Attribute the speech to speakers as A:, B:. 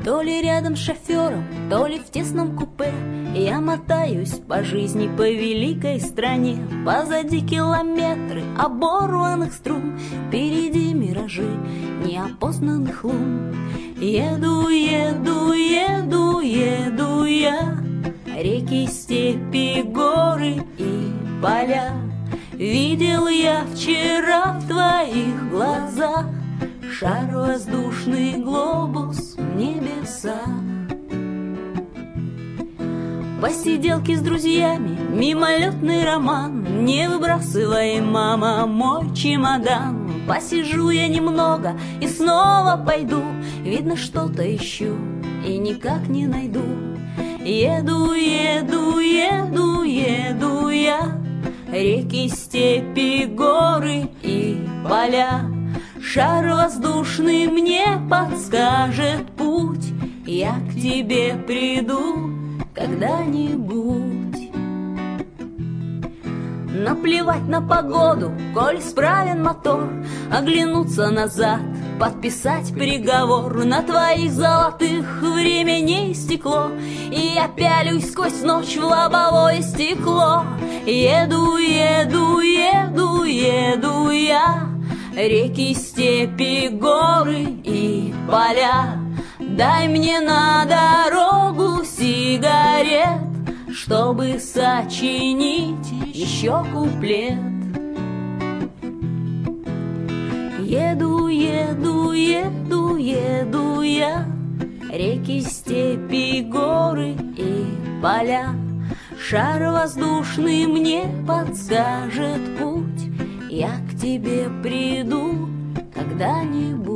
A: То ли рядом с шофером, то ли в тесном купе я мотаюсь по жизни, по великой стране. Позади километры оборванных струн, впереди миражи неопознанных лун. Еду, еду, еду, еду я, реки, степи, горы и поля. Видел я вчера в твоих глазах шар воздушный, глобус в небесах. Посиделки с друзьями, мимолетный роман. Не выбрасывай, мама, мой чемодан. Посижу я немного и снова пойду. Видно, что-то ищу и никак не найду. Еду, еду, еду, еду я, реки, степи, горы и поля. Шар воздушный мне подскажет путь, я к тебе приду когда-нибудь. Наплевать на погоду, коль справен мотор, оглянуться назад, подписать приговор. На твоих золотых время не истекло, и я пялюсь сквозь ночь в лобовое стекло. Еду, еду, еду, еду я, реки, степи, горы и поля. Дай мне на дорогу сигарет, чтобы сочинить еще куплет. Еду, еду, еду, еду я, реки, степи, горы и поля. Шар воздушный мне подскажет путь, я к тебе приду когда-нибудь.